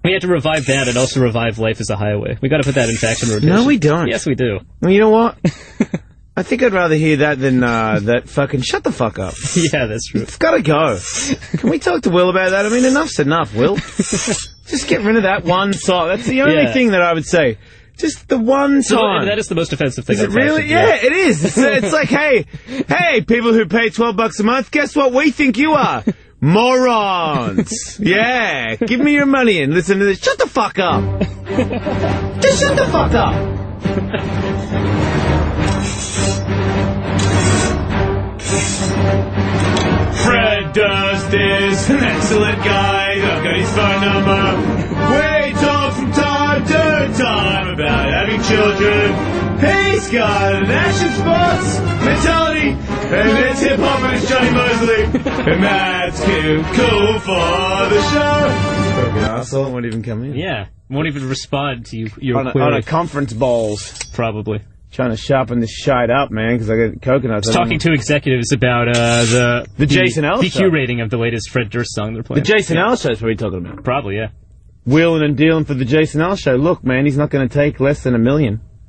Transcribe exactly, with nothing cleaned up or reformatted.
We had to revive that and also revive Life is a Highway. We got to put that in faction rotation. No, we don't. Yes, we do. Well, you know what? I think I'd rather hear that than uh, that fucking shut the fuck up. Yeah, that's true. It's gotta go. Can we talk to Will about that? I mean, enough's enough, Will. Just get rid of that one song. That's the only Yeah. thing that I would say. Just the one So, time. that is the most offensive thing. Is it on really? faction, Yeah, it is. It's, it's like, hey, hey, people who pay twelve bucks a month, guess what we think you are? Morons. Yeah, give me your money and listen to this. Shut the fuck up. Just shut the fuck up. Fred Durst is an excellent guy. I've got his phone number. We talk from time to time about having children. He's got an action sports mentality, and it's hip hop and it's Johnny Mosley, and that's too cool for the show. Fucking asshole won't even come in. Yeah, won't even respond to you. Your On a, query. on a conference balls. Probably. Trying to sharpen this shite up, man, because I got coconuts. I was talking to executives about uh, the The Jason Ellis D Q show. rating of the latest Fred Durst song they're The playing. Jason Ellis show is what you're talking about. Probably, yeah. Wheeling and dealing for the Jason Ellis show. Look, man, he's not going to take less than a million.